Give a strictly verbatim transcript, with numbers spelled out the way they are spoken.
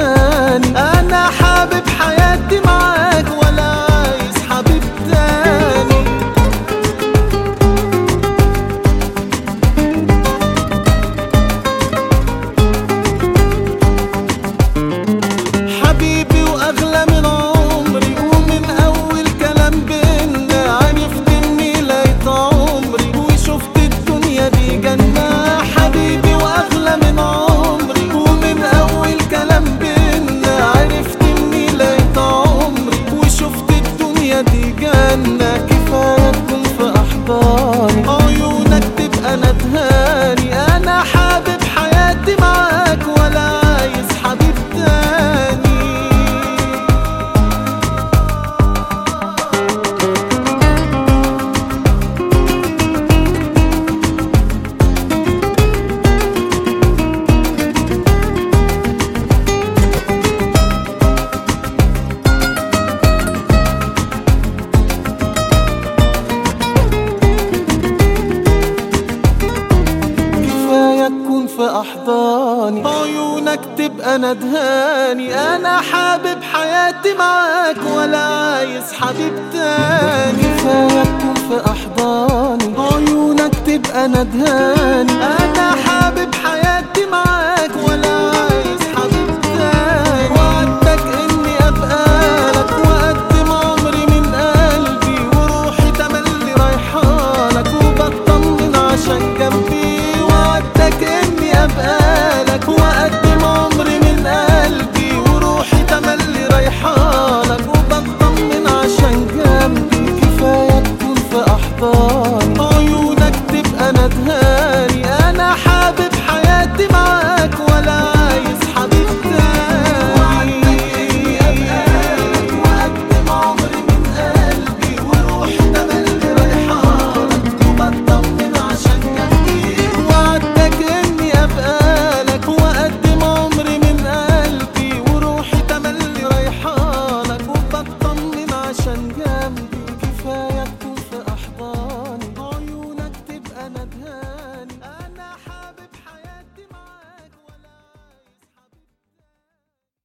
ندهاني. انا حابب حياتي معاك ولا عايز حبيب تاني. حبيبي واغلى من عمري، ومن اول كلام بينا عرفت اني لقيت عمري وشفت الدنيا دي جنة. حبيبي واغلى من عمري، ومن اول كلام بينا عرفت اني لقيت عمري وشفت الدنيا دي جنة. كفاية تكون في احضاني، عيونك تبقى ندهاني. انا حابب حياتي معاك ولا عايز حبيب تاني. تكون في أحضاني، عيونك تبقى ندهاني. أنا حابب حياتي معاك ولا عايز حبيب تاني. كفاية تكون في أحضاني، عيونك تبقى ندهاني. أنا حابب حياتي معاك ولا عايز حبيب تاني. وعدتك إني أبقى لك وأقدم عمري من قلبي، وروحي تملي رايحالك وبطمن عشان جنبي. وعدتك اني ابقى لك واقدم عمري من قلبي، وروحي تملي رايحالك وبطمن عشان جنبي. كفايه تكون في احضاني، عيونك تبقى ندهاني. انا حابب حياتي معاك ولا عايز حبيب تاني. وعدتك اني ابقى لك واقدم عمري من قلبي، وروحي تملي رايحالك وبطمن عشان جنبي. وعدتك اني ابقى لك واقدم عمري من قلبي، وروحي تملي رايحالك وبطمن عشان جنبي.